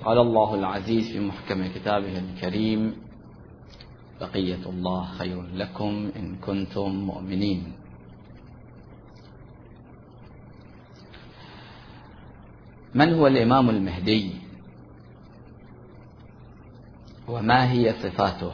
قال الله العزيز في محكم كتابه الكريم: بقية الله خير لكم إن كنتم مؤمنين. من هو الإمام المهدي؟ وما هي صفاته؟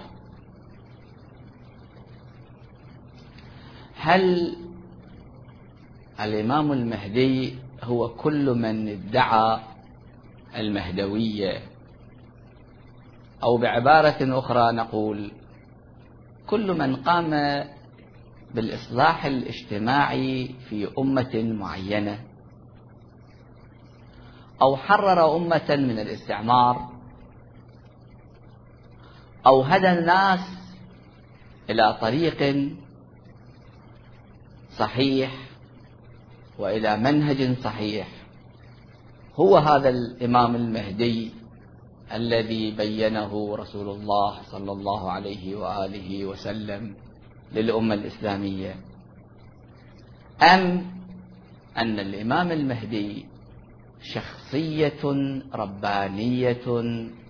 هل الإمام المهدي هو كل من ادعى المهدوية، أو بعبارة أخرى نقول كل من قام بالإصلاح الاجتماعي في أمة معينة، أو حرر أمة من الاستعمار، أو هدى الناس إلى طريق صحيح وإلى منهج صحيح؟ هو هذا الإمام المهدي الذي بينه رسول الله صلى الله عليه وآله وسلم للأمة الإسلامية، أم أن الإمام المهدي شخصية ربانية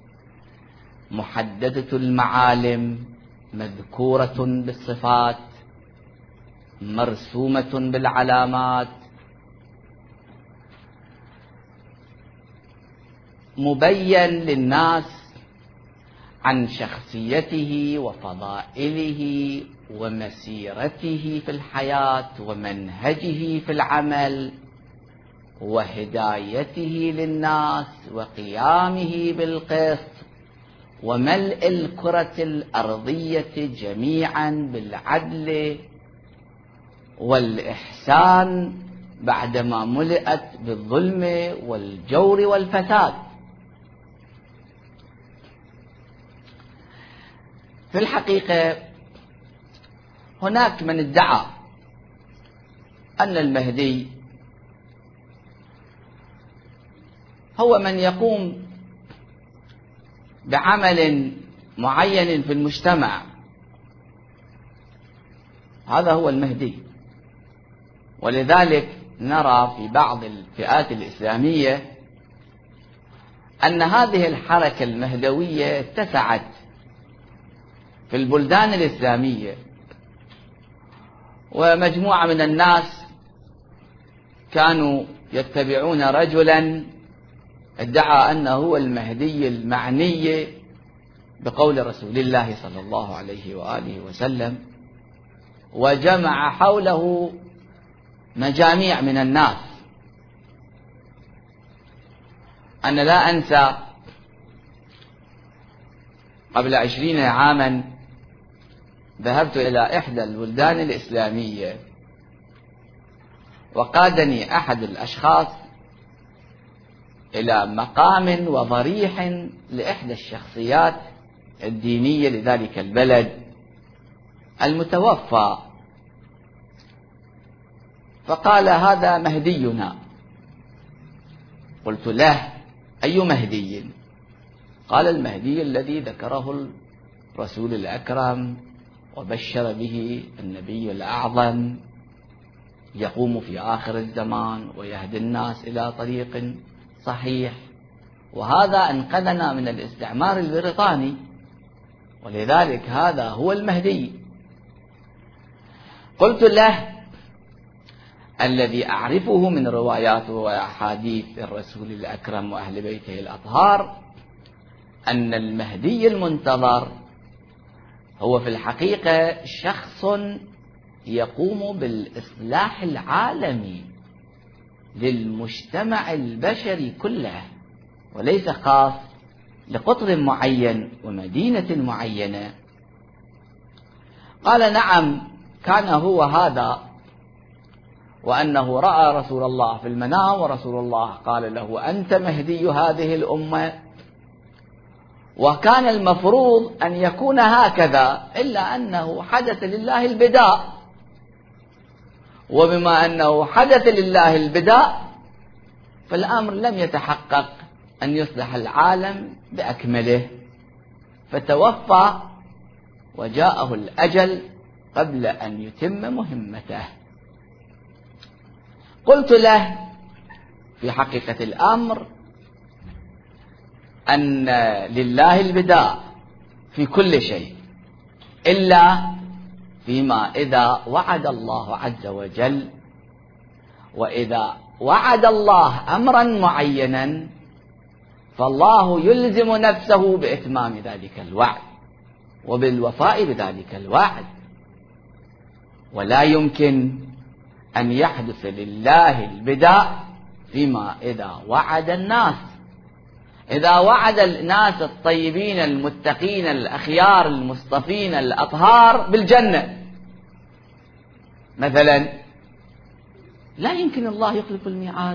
محددة المعالم، مذكورة بالصفات، مرسومة بالعلامات، مبين للناس عن شخصيته وفضائله ومسيرته في الحياة ومنهجه في العمل وهدايته للناس وقيامه بالقسط وملء الكرة الأرضية جميعا بالعدل والإحسان بعدما ملئت بالظلم والجور والفساد. في الحقيقة هناك من ادعى أن المهدي هو من يقوم بعمل معين في المجتمع، هذا هو المهدي. ولذلك نرى في بعض الفئات الإسلامية أن هذه الحركة المهدوية اتسعت في البلدان الإسلامية، ومجموعة من الناس كانوا يتبعون رجلا ادعى أنه هو المهدي المعني بقول رسول الله صلى الله عليه وآله وسلم، وجمع حوله مجاميع من الناس. أنا لا أنسى قبل 20 عاما ذهبت إلى إحدى البلدان الإسلامية، وقادني أحد الأشخاص إلى مقام وضريح لإحدى الشخصيات الدينية لذلك البلد المتوفى، فقال: هذا مهدينا. قلت له: أي مهدي؟ قال: المهدي الذي ذكره الرسول الأكرم وبشر به النبي الأعظم، يقوم في آخر الزمان ويهدي الناس إلى طريق صحيح، وهذا أنقذنا من الاستعمار البريطاني، ولذلك هذا هو المهدي. قلت له: الذي أعرفه من روايات وأحاديث الرسول الأكرم وأهل بيته الأطهار أن المهدي المنتظر هو في الحقيقة شخص يقوم بالإصلاح العالمي للمجتمع البشري كله، وليس خاص لقطر معين ومدينة معينة. قال: نعم، كان هو هذا، وأنه رأى رسول الله في المنام، ورسول الله قال له: أنت مهدي هذه الأمة، وكان المفروض أن يكون هكذا، إلا أنه حدث لله البداء، وبما أنه حدث لله البداء فالأمر لم يتحقق أن يصلح العالم بأكمله، فتوفى وجاءه الأجل قبل أن يتم مهمته. قلت له: في حقيقة الأمر أن لله البداء في كل شيء إلا فيما إذا وعد الله عز وجل، وإذا وعد الله أمرا معينا فالله يلزم نفسه بإتمام ذلك الوعد وبالوفاء بذلك الوعد، ولا يمكن أن يحدث لله البداء فيما إذا وعد الناس. إذا وعد الناس الطيبين المتقين الأخيار المصطفين الأطهار بالجنة مثلا، لا يمكن الله يخلف الميعاد.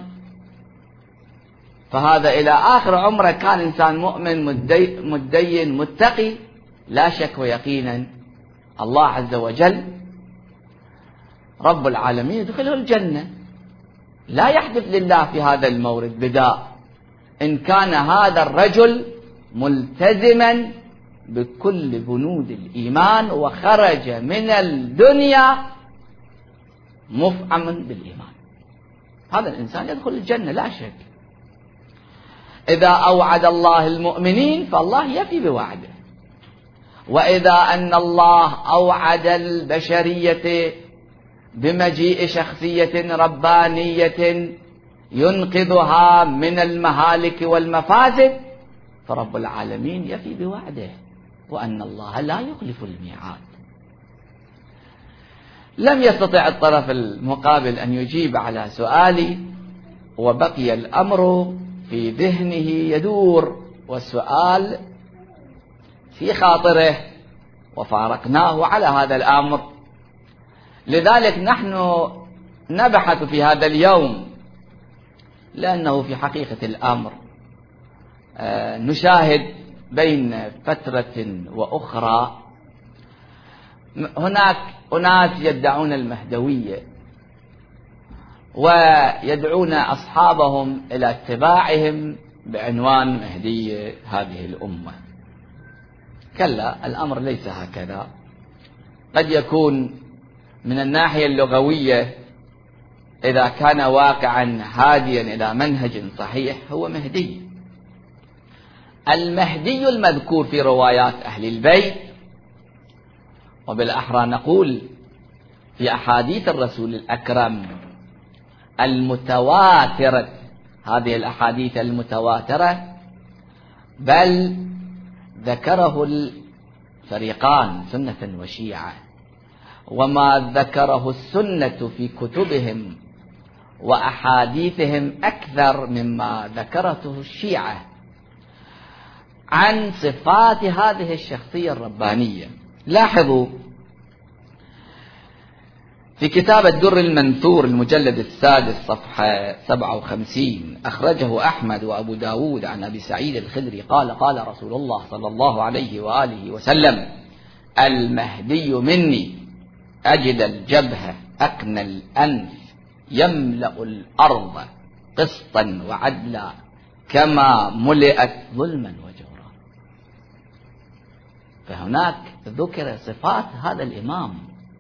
فهذا إلى آخر عمره كان إنسان مؤمن متدين متقي، لا شك ويقينا الله عز وجل رب العالمين يدخله الجنة. لا يحدث لله في هذا المورد بداء إن كان هذا الرجل ملتزما بكل بنود الإيمان وخرج من الدنيا مفعما بالإيمان، هذا الإنسان يدخل الجنة لا شك. إذا أوعد الله المؤمنين فالله يفي بوعده، وإذا أن الله أوعد البشرية بمجيء شخصية ربانية ينقذها من المهالك والمفاسد فرب العالمين يفي بوعده، وأن الله لا يخلف الميعاد. لم يستطع الطرف المقابل أن يجيب على سؤالي، وبقي الأمر في ذهنه يدور والسؤال في خاطره، وفارقناه على هذا الأمر. لذلك نحن نبحث في هذا اليوم، لأنه في حقيقة الأمر نشاهد بين فترة وأخرى هناك أناس يدعون المهدوية ويدعون أصحابهم إلى اتباعهم بعنوان مهدي هذه الأمة. كلا، الأمر ليس هكذا. قد يكون من الناحية اللغوية إذا كان واقعا هاديا إلى منهج صحيح هو مهدي. المهدي المذكور في روايات أهل البيت، وبالأحرى نقول في أحاديث الرسول الأكرم المتواترة، هذه الأحاديث المتواترة بل ذكره الفريقان سنة وشيعة، وما ذكره السنة في كتبهم وأحاديثهم أكثر مما ذكرته الشيعة عن صفات هذه الشخصية الربانية. لاحظوا في كتاب الدر المنثور المجلد السادس صفحة 57 أخرجه أحمد وأبو داود عن أبي سعيد الخدري قال قال رسول الله صلى الله عليه وآله وسلم: المهدي مني أجد الجبهة أقنى الأنف يملأ الأرض قسطا وعدلا كما ملئت ظلما وجورا. فهناك ذكر صفات هذا الإمام،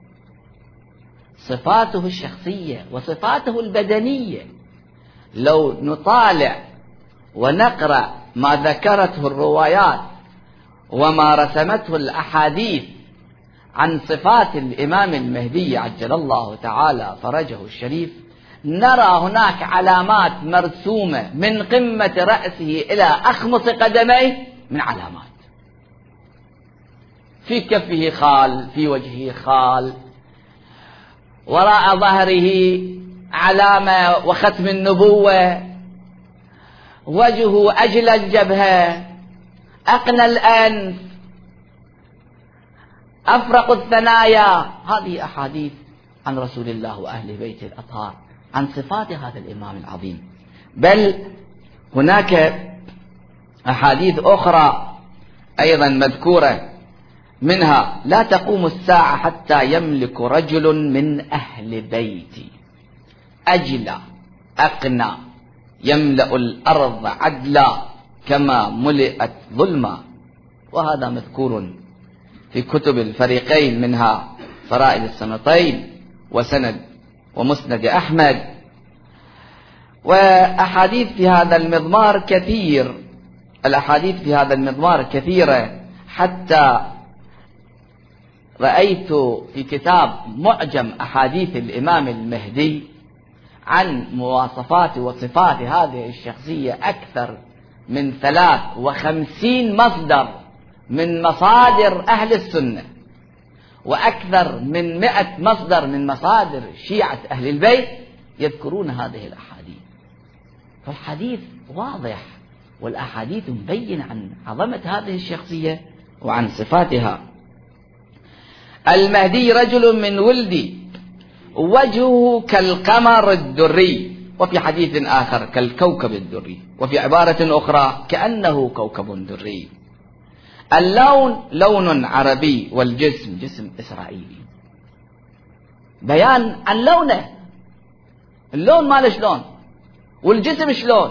صفاته الشخصية وصفاته البدنية. لو نطالع ونقرأ ما ذكرته الروايات وما رسمته الأحاديث عن صفات الإمام المهدي عجل الله تعالى فرجه الشريف، نرى هناك علامات مرسومة من قمة رأسه إلى أخمص قدميه من علامات. في كفه خال، في وجهه خال، وراء ظهره علامة وختم النبوة، وجهه أجل الجبهة، أقنى الأنف، أفرق الثنايا. هذه أحاديث عن رسول الله وأهل بيت الأطهار عن صفات هذا الإمام العظيم. بل هناك أحاديث أخرى أيضا مذكورة، منها: لا تقوم الساعة حتى يملك رجل من أهل بيتي أجلى أقنى يملأ الأرض عدلا كما ملئت ظلما. وهذا مذكور في كتب الفريقين، منها فرائد السنتين وسند ومسند أحمد. وأحاديث في هذا المضمار كثير، الأحاديث في هذا المضمار كثيرة، حتى رأيت في كتاب معجم أحاديث الإمام المهدي عن مواصفات وصفات هذه الشخصية أكثر من 53 مصدر من مصادر أهل السنة، وأكثر من 100 مصدر من مصادر شيعة أهل البيت يذكرون هذه الأحاديث. فالحديث واضح، والأحاديث مبين عن عظمة هذه الشخصية وعن صفاتها. المهدي رجل من ولدي، وجهه كالقمر الدري، وفي حديث آخر كالكوكب الدري، وفي عبارة أخرى كأنه كوكب دري. اللون لون عربي، والجسم جسم إسرائيلي. بيان عن لونه، اللون ماله شلون، والجسم شلون.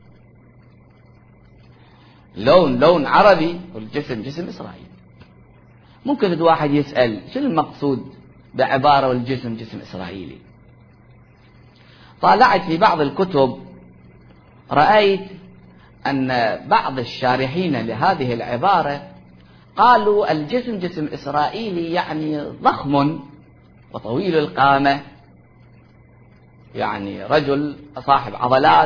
لون عربي، والجسم جسم إسرائيلي. ممكن واحد يسأل شنو المقصود بعبارة والجسم جسم إسرائيلي؟ طالعت في بعض الكتب رأيت أن بعض الشارحين لهذه العبارة قالوا الجسم جسم إسرائيلي يعني ضخم وطويل القامة، يعني رجل صاحب عضلات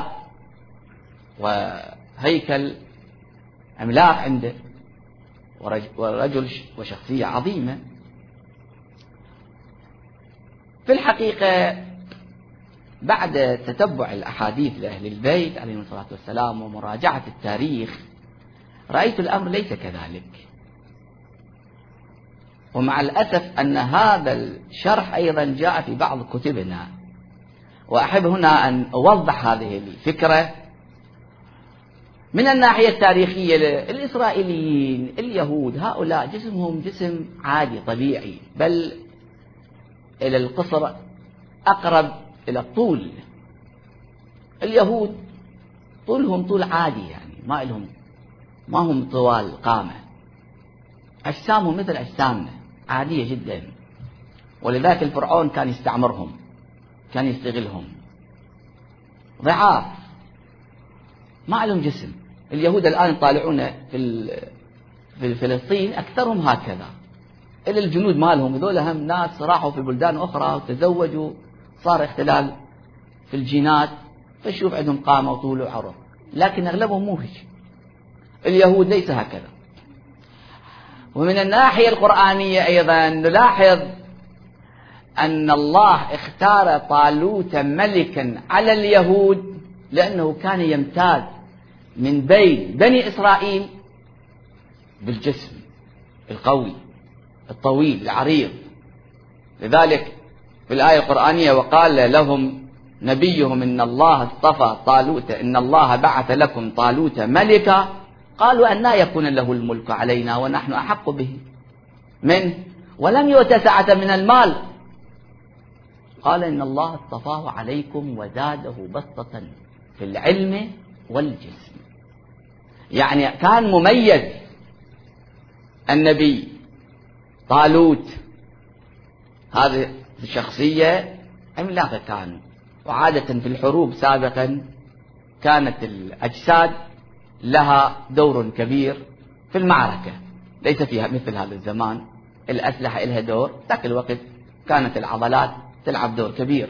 وهيكل عملاق عنده، ورجل وشخصية عظيمة. في الحقيقة بعد تتبع الأحاديث لأهل البيت عليهم الصلاة والسلام ومراجعة التاريخ رأيت الأمر ليس كذلك. ومع الأسف أن هذا الشرح أيضا جاء في بعض كتبنا، وأحب هنا أن أوضح هذه الفكرة من الناحية التاريخية. الإسرائيليين اليهود هؤلاء جسمهم جسم عادي طبيعي، بل إلى القصر أقرب إلى الطول. اليهود طولهم طول عادي، يعني ما هم طوال قامة، أجسامهم مثل أجسامنا عادية جدا. ولذلك الفرعون كان يستعمرهم، كان يستغلهم، ضعاف ما لهم جسم. اليهود الآن طالعون في فلسطين أكثرهم هكذا، إلا الجنود مالهم هذول هم ناس راحوا في بلدان أخرى وتزوجوا، صار اختلال في الجينات، فشوف عندهم قامة وطول وعرض، لكن أغلبهم مو هيك. اليهود ليس هكذا. ومن الناحية القرآنية أيضا نلاحظ أن الله اختار طالوت ملكا على اليهود لأنه كان يمتاز من بين بني إسرائيل بالجسم القوي الطويل العريض. لذلك في الآية القرآنية وقال لهم نبيهم إن الله اصطفى طالوت، إن الله بعث لكم طالوت ملكا، قالوا أنى يكون له الملك علينا ونحن أحق به منه ولم يؤت سعة من المال، قال إن الله اصطفاه عليكم وزاده بسطة في العلم والجسم. يعني كان مميز النبي طالوت، هذه الشخصية عملاقة كان. وعادة في الحروب سابقا كانت الأجساد لها دور كبير في المعركة، ليس فيها مثل هذا الزمان الأسلحة لها دور، ذاك الوقت كانت العضلات تلعب دور كبير.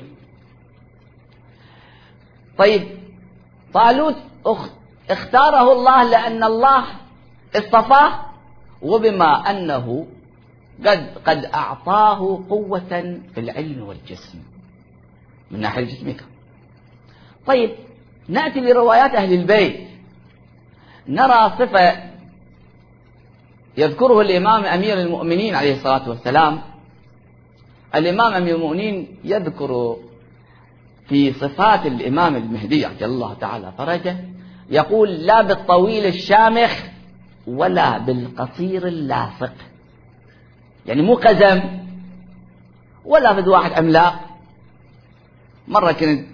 طيب طالوت اختاره الله لأن الله اصطفاه، وبما أنه قد أعطاه قوة في العلم والجسم من ناحية جسمك. طيب نأتي لروايات أهل البيت، نرى صفة يذكره الإمام أمير المؤمنين عليه الصلاة والسلام. الإمام أمير المؤمنين يذكر في صفات الإمام المهدي عجل الله تعالى فرجه، يقول لا بالطويل الشامخ ولا بالقصير اللاصق، يعني مو قزم ولا بد واحد عملاق. مرة كنت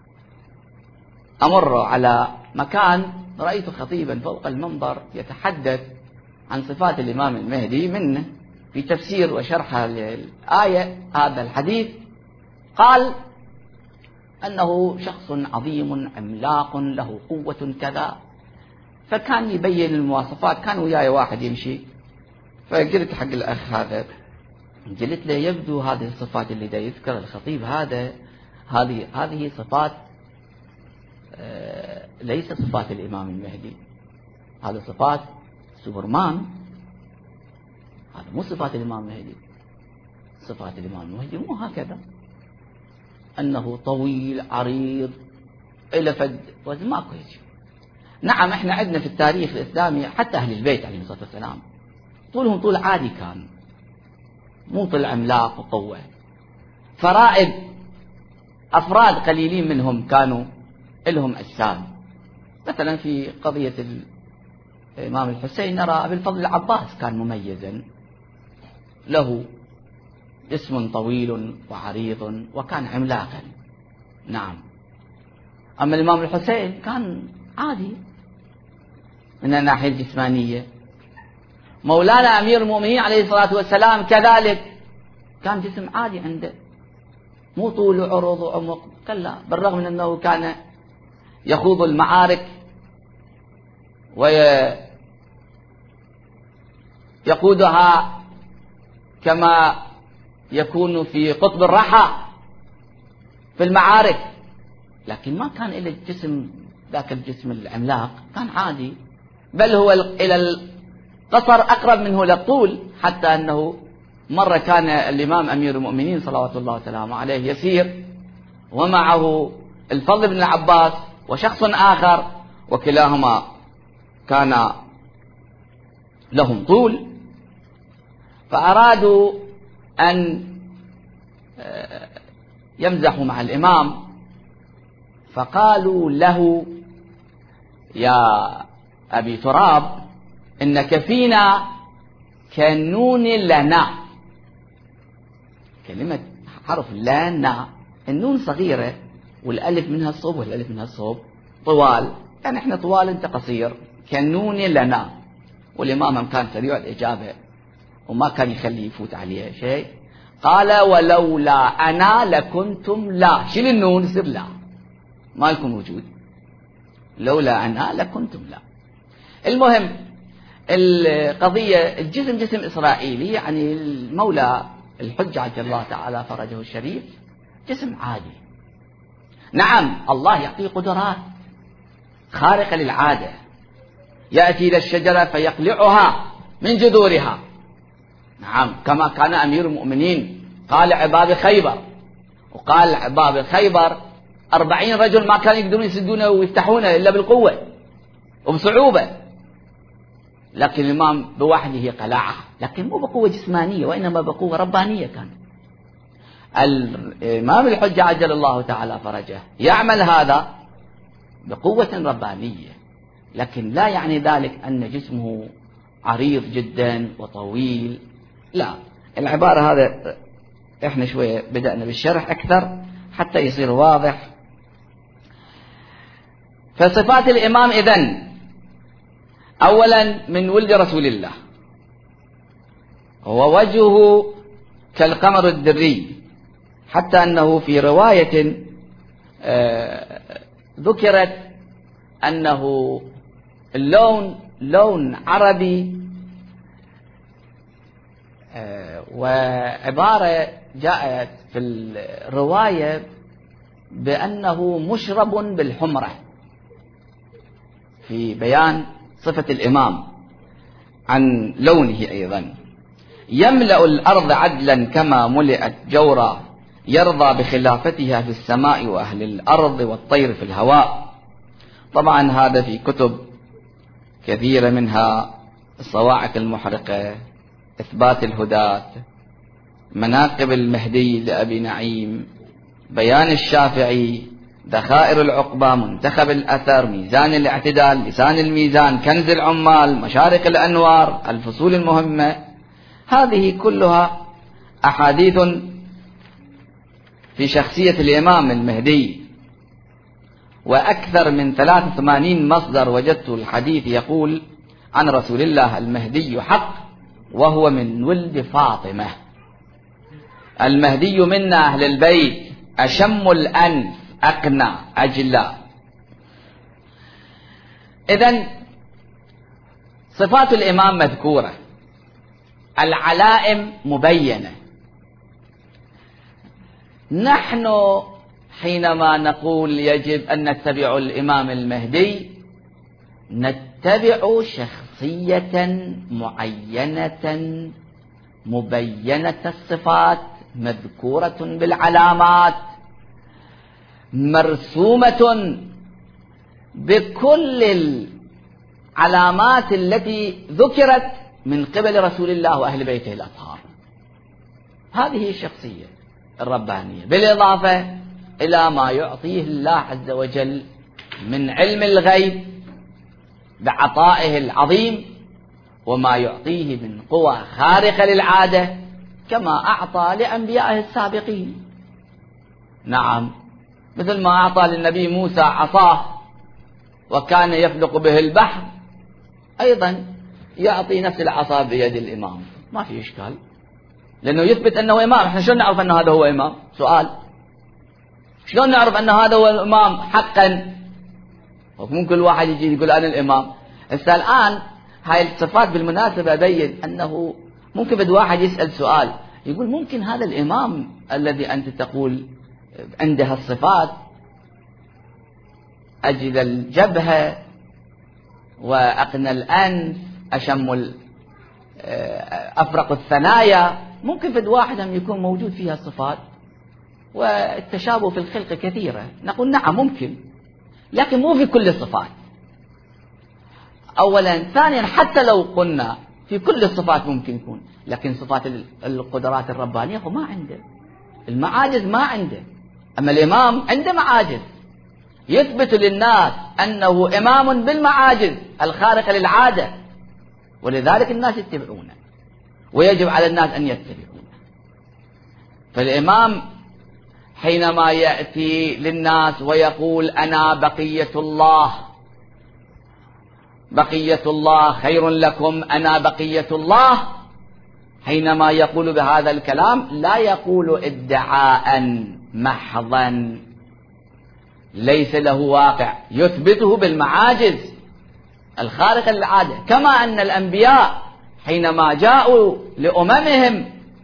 أمر على مكان رأيت خطيبا فوق المنبر يتحدث عن صفات الإمام المهدي، منه في تفسير وشرح الآية هذا الحديث قال أنه شخص عظيم عملاق له قوة كذا. فكان يبين المواصفات. كان وياي واحد يمشي، فقلت حق الأخ هذا، قلت له يبدو هذه الصفات اللي دا يذكر الخطيب هذه صفات ليس صفات الإمام المهدي، هذه صفات سوبرمان، هذا مو صفات الإمام المهدي. صفات الإمام المهدي مو هكذا، أنه طويل عريض إلى فد وزن، ماكو هيك. نعم احنا عندنا في التاريخ الإسلامي حتى أهل البيت عليهم الصلاة والسلام طولهم طول عادي كان، مو طول عملاق وقوة. فرائد أفراد قليلين منهم كانوا لهم أجسام. مثلا في قضية الإمام الحسين نرى أبي الفضل العباس كان مميزا، له جسم طويل وعريض وكان عملاقا. نعم. أما الإمام الحسين كان عادي من الناحية الجسمانية. مولانا أمير المؤمنين عليه الصلاة والسلام كذلك كان جسم عادي عنده، مو طول وعرض وعمق، كلا، بالرغم من أنه كان يخوض المعارك ويقودها كما يكون في قطب الرحى في المعارك، لكن ما كان إلى الجسم ذاك الجسم العملاق، كان عادي، بل هو إلى القصر أقرب منه للطول، حتى أنه مرة كان الإمام أمير المؤمنين صلوات الله وسلامه عليه يسير ومعه الفضل بن العباس وشخص آخر، وكلاهما كان لهم طول، فأرادوا أن يمزحوا مع الإمام، فقالوا له يا أبي تراب إنك فينا كالنون لنا. كلمة حرف لنا، النون صغيرة والألف منها الصوب والألف منها الصوب طوال، يعني احنا طوال انت قصير، كالنون لنا. والإمام كان سريع الإجابة وما كان يخلي يفوت عليه شيء. قال ولولا أنا لكنتم لا، شيل النون يصير لا، ما لكم وجود، لولا أنا لكنتم لا. المهم القضية الجسم جسم إسرائيلي، يعني المولى الحجة عجل الله تعالى فرجه الشريف جسم عادي. نعم الله يعطيه قدرات خارقة للعادة، يأتي إلى الشجرة فيقلعها من جذورها. نعم كما كان أمير المؤمنين قال عباب خيبر، وقال عباب خيبر 40 رجل ما كانوا يقدرون يسدونه ويفتحونه إلا بالقوة وبصعوبة، لكن الإمام بوحده قلعها، لكن مو بقوة جسمانية وإنما بقوة ربانية. كان الإمام الحجة عجل الله تعالى فرجه يعمل هذا بقوة ربانية، لكن لا يعني ذلك أن جسمه عريض جدا وطويل، لا. العبارة هذا احنا شوية بدأنا بالشرح أكثر حتى يصير واضح. فصفات الإمام إذن أولا من ولد رسول الله، ووجهه كالقمر الدري، حتى أنه في رواية ذكرت أنه اللون لون عربي، وعبارة جاءت في الرواية بأنه مشرب بالحمرة في بيان صفة الإمام عن لونه. أيضا يملأ الأرض عدلا كما ملئت جورا، يرضى بخلافتها في السماء وأهل الأرض والطير في الهواء. طبعا هذا في كتب كثيرة، منها الصواعق المحرقة، إثبات الهداة، مناقب المهدي لأبي نعيم، بيان الشافعي، ذخائر العقبة، منتخب الأثر، ميزان الاعتدال، لسان الميزان، كنز العمال، مشارق الأنوار، الفصول المهمة. هذه كلها أحاديث في شخصية الإمام المهدي، وأكثر من 83 مصدر وجدت الحديث يقول عن رسول الله المهدي حق، وهو من ولد فاطمة. المهدي منا أهل البيت، أشم الأنف، أقنع، أجلى. إذن صفات الإمام مذكورة، العلائم مبينة. نحن حينما نقول يجب أن نتبع الإمام المهدي نتبع شخصية معينة مبينة الصفات، مذكورة بالعلامات، مرسومة بكل العلامات التي ذكرت من قبل رسول الله وأهل بيته الأطهار. هذه الشخصية الربانية، بالإضافة إلى ما يعطيه الله عز وجل من علم الغيب بعطائه العظيم، وما يعطيه من قوى خارقة للعادة كما أعطى لأنبيائه السابقين. نعم، مثل ما أعطى للنبي موسى عصاه وكان يفلق به البحر، أيضا يعطي نفس العصا بيد الإمام، ما في إشكال، لأنه يثبت أنه إمام. احنا شلون نعرف أن هذا هو إمام؟ سؤال، شلون نعرف أن هذا هو الإمام حقا؟ ممكن كل واحد يجي يقول أنا الإمام. الآن هاي الصفات بالمناسبة بين أنه ممكن بد واحد يسأل سؤال يقول ممكن هذا الإمام الذي أنت تقول عنده الصفات، أجل الجبهة وأقنى الأنف، أشم أفرق الثنايا، ممكن بد واحد هم يكون موجود فيها الصفات والتشابه في الخلق كثيرة. نقول نعم ممكن، لكن مو في كل الصفات أولا. ثانيا، حتى لو قلنا في كل الصفات ممكن يكون، لكن صفات القدرات الربانية هو ما عنده، المعاجز ما عنده. أما الإمام عنده معاجز، يثبت للناس أنه إمام بالمعاجز الخارقة للعادة، ولذلك الناس يتبعونه ويجب على الناس أن يتبعونه. فالإمام حينما يأتي للناس ويقول أنا بقية الله، بقية الله خير لكم، أنا بقية الله، حينما يقول بهذا الكلام لا يقول ادعاء محضا ليس له واقع، يثبته بالمعاجز الخارقة للعادة. كما أن الأنبياء حينما جاءوا لأممهم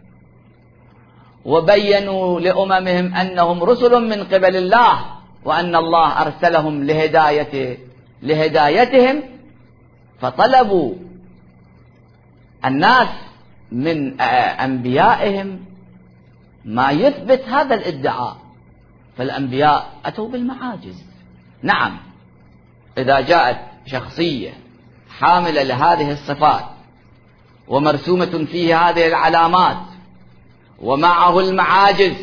وبينوا لأممهم أنهم رسل من قبل الله وأن الله أرسلهم لهدايتهم، فطلبوا الناس من أنبيائهم ما يثبت هذا الادعاء، فالأنبياء أتوا بالمعاجز. نعم، إذا جاءت شخصية حاملة لهذه الصفات ومرسومة فيه هذه العلامات ومعه المعاجز،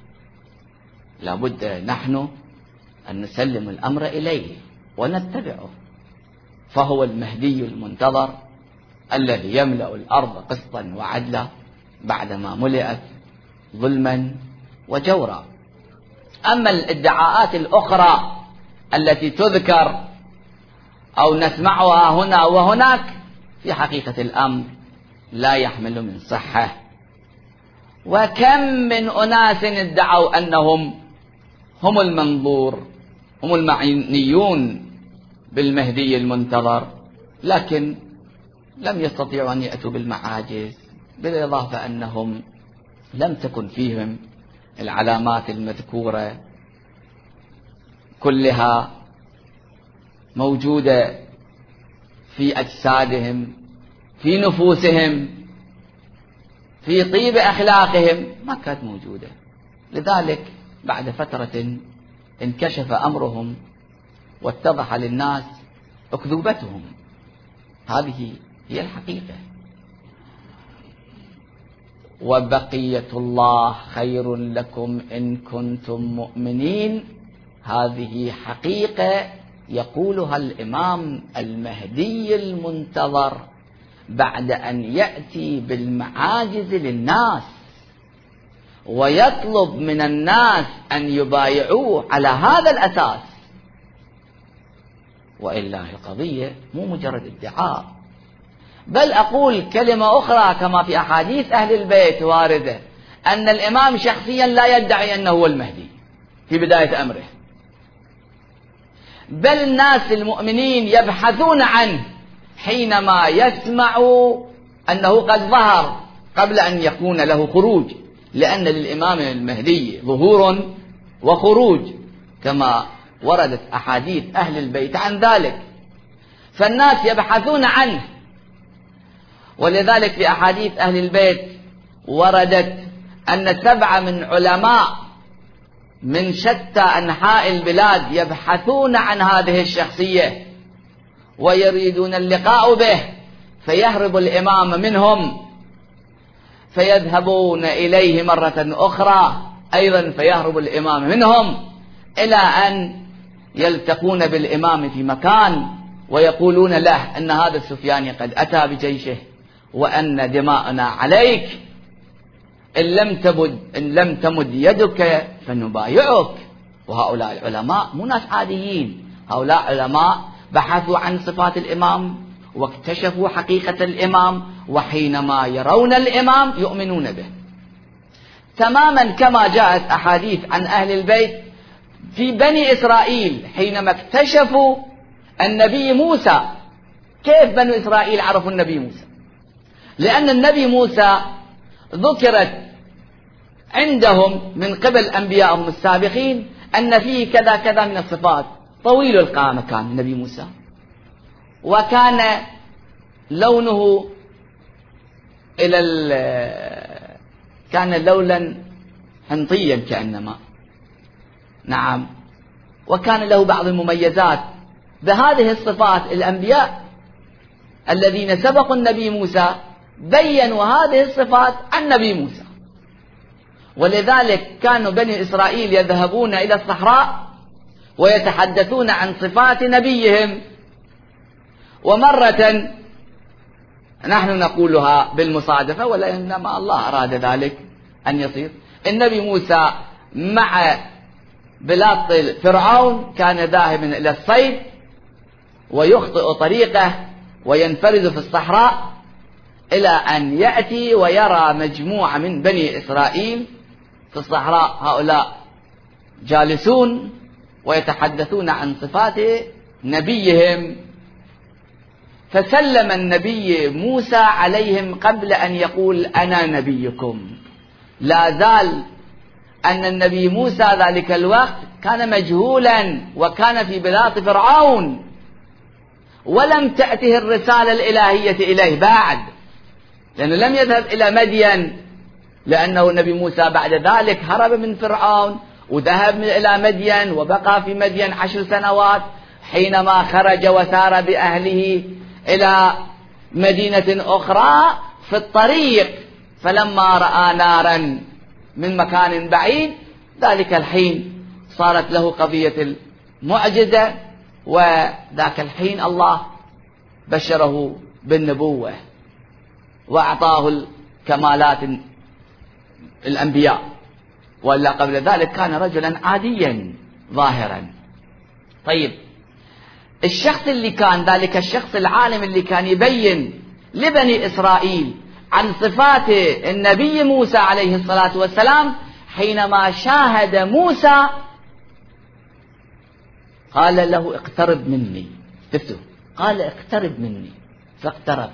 لابد نحن أن نسلم الأمر إليه ونتبعه، فهو المهدي المنتظر الذي يملأ الأرض قسطا وعدلا بعدما ملئت ظلما وجورا. أما الادعاءات الأخرى التي تذكر أو نسمعها هنا وهناك في حقيقة الأمر لا يحمل من صحة. وكم من أناس ادعوا أنهم هم المنظور، هم المعنيون بالمهدي المنتظر، لكن لم يستطيعوا أن يأتوا بالمعاجز، بالإضافة أنهم لم تكن فيهم العلامات المذكورة كلها موجودة في أجسادهم، في نفوسهم، في طيب أخلاقهم، ما كانت موجودة. لذلك بعد فترة انكشف أمرهم واتضح للناس أكذوبتهم. هذه هي الحقيقة. وبقية الله خير لكم إن كنتم مؤمنين، هذه حقيقة يقولها الإمام المهدي المنتظر بعد أن يأتي بالمعاجز للناس ويطلب من الناس أن يبايعوه على هذا الأساس. وإلا القضية مو مجرد ادعاء، بل أقول كلمة أخرى كما في أحاديث أهل البيت واردة أن الإمام شخصيا لا يدعي أنه هو المهدي في بداية أمره، بل الناس المؤمنين يبحثون عنه حينما يسمع أنه قد ظهر قبل أن يكون له خروج، لأن للإمام المهدي ظهور وخروج كما وردت أحاديث أهل البيت عن ذلك، فالناس يبحثون عنه. ولذلك في أحاديث أهل البيت وردت أن 7 من علماء من شتى أنحاء البلاد يبحثون عن هذه الشخصية ويريدون اللقاء به، فيهرب الإمام منهم فيذهبون إليه مرة أخرى أيضا فيهرب الإمام منهم، إلى أن يلتقون بالإمام في مكان ويقولون له أن هذا السفياني قد أتى بجيشه وأن دماءنا عليك، إن لم تمد يدك فنبايعك. وهؤلاء العلماء مو ناس عاديين، هؤلاء علماء بحثوا عن صفات الإمام واكتشفوا حقيقة الإمام، وحينما يرون الإمام يؤمنون به تماما، كما جاءت أحاديث عن أهل البيت في بني إسرائيل حينما اكتشفوا النبي موسى. كيف بنو إسرائيل عرفوا النبي موسى؟ لأن النبي موسى ذكرت عندهم من قبل أنبيائهم السابقين أن فيه كذا كذا من الصفات. طويل القامة كان النبي موسى، وكان لونه كان لولا حنطيا كأنما، نعم، وكان له بعض المميزات. بهذه الصفات الأنبياء الذين سبقوا النبي موسى بيّنوا هذه الصفات عن نبي موسى، ولذلك كانوا بني إسرائيل يذهبون إلى الصحراء ويتحدثون عن صفات نبيهم. ومرة نحن نقولها بالمصادفة، وإنما الله أراد ذلك أن يصير. النبي موسى مع بلاط فرعون كان ذاهبا إلى الصيد ويخطئ طريقه وينفرد في الصحراء، إلى أن يأتي ويرى مجموعة من بني إسرائيل في الصحراء، هؤلاء جالسون ويتحدثون عن صفات نبيهم. فسلم النبي موسى عليهم قبل أن يقول أنا نبيكم. لا زال أن النبي موسى ذلك الوقت كان مجهولا وكان في بلاط فرعون، ولم تأته الرسالة الإلهية إليه بعد، لأنه لم يذهب إلى مدين، لأنه النبي موسى بعد ذلك هرب من فرعون وذهب إلى مدين وبقى في مدين 10 سنوات، حينما خرج وسار بأهله إلى مدينة أخرى في الطريق، فلما رأى نارا من مكان بعيد ذلك الحين صارت له قضية المعجزة، وذاك الحين الله بشره بالنبوة وأعطاه الكمالات الأنبياء، ولا قبل ذلك كان رجلا عاديا ظاهرا. طيب، الشخص اللي كان ذلك الشخص العالم اللي كان يبين لبني إسرائيل عن صفات النبي موسى عليه الصلاة والسلام، حينما شاهد موسى قال له اقترب مني، قال اقترب مني، فاقترب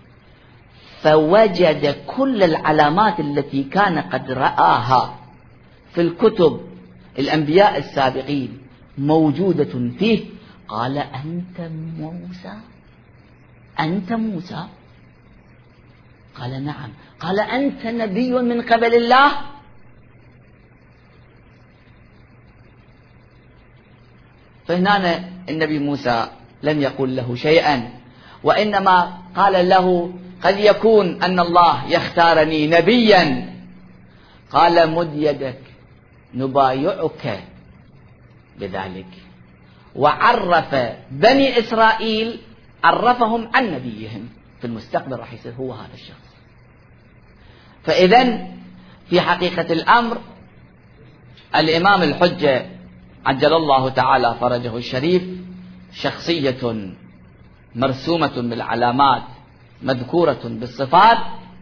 فوجد كل العلامات التي كان قد رآها في الكتب الأنبياء السابقين موجودة فيه. قال أنت موسى؟ أنت موسى؟ قال نعم. قال أنت نبي من قبل الله؟ فهنا النبي موسى لم يقل له شيئا، وإنما قال له قد يكون أن الله يختارني نبيا. قال مد يدك نبايعك بذلك. وعرف بني إسرائيل، عرفهم عن نبيهم، في المستقبل راح يصير هو هذا الشخص. فإذن في حقيقة الأمر الإمام الحجة عجل الله تعالى فرجه الشريف شخصية مرسومة بالعلامات مذكورة بالصفات،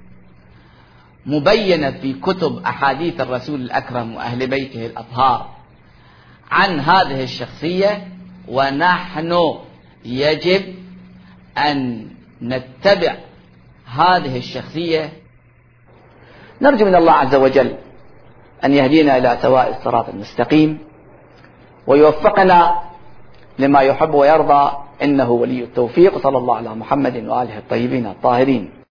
مبينة في كتب أحاديث الرسول الأكرم وأهل بيته الأطهار عن هذه الشخصية. ونحن يجب أن نتبع هذه الشخصية. نرجو من الله عز وجل أن يهدينا إلى سواء الصراط المستقيم ويوفقنا لما يحب ويرضى، إنه ولي التوفيق. صلى الله على محمد وآله الطيبين الطاهرين.